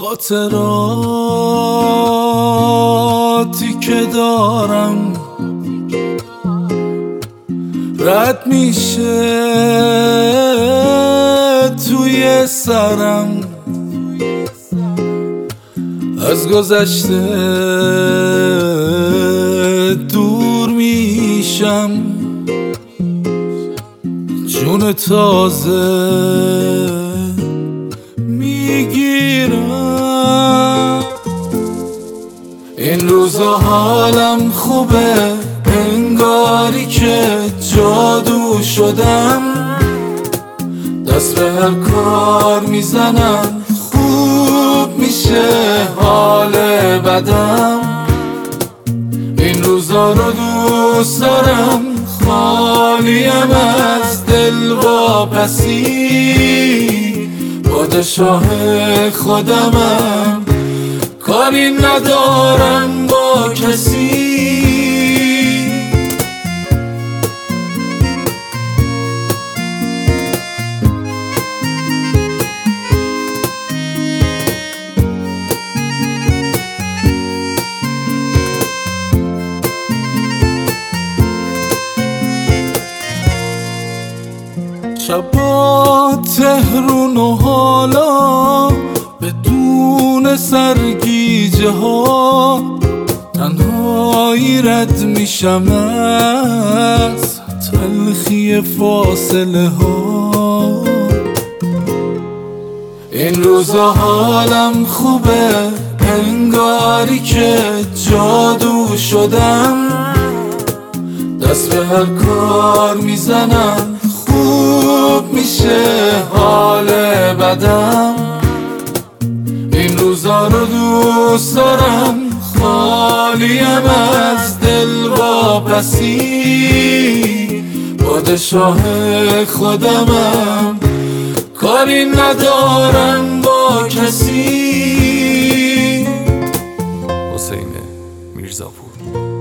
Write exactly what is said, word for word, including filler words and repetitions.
خاطراتی که دارم رد میشه توی سرم، از گذشته دور میشم، جون تازه میگیرم. این روزا حالم خوبه، انگاری که جادو شدم، دست به هر کار میزنم خوب میشه حال بدم. این روزا رو دوست دارم، خالیم از دل واپسی، پادشاه خودمم، کاری ندارم با کسی. شبا تهرون و حالا بدون سرگیجه ها، تنهایی رد میشم از تلخی فاصله ها. این روزا حالم خوبه، انگاری که جادو شدم، دست به هر کار میزنم خوب میشه حال بدم. این روزا رو دوست دارم، خالیم از دل واپسی، پادشاه خودمم، کاری ندارم با کسی. حسین میرزاپور.